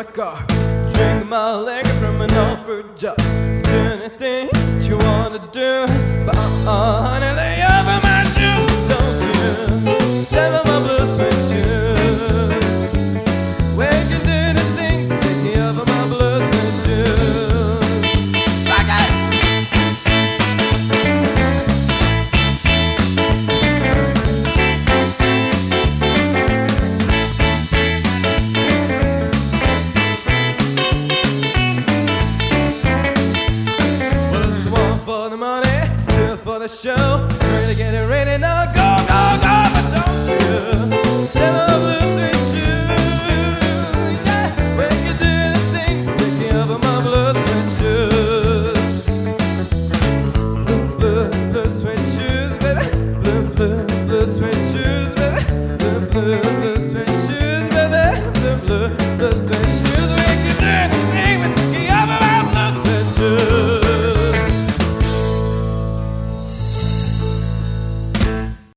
my car, drink my liquor from an offered jar. Do anything that you wanna do, but honey, lay over my shoe. Don't you step on my blue suede shoe. We can do anything, lay over my blue suede shoe. Like it. For the money, two for the show.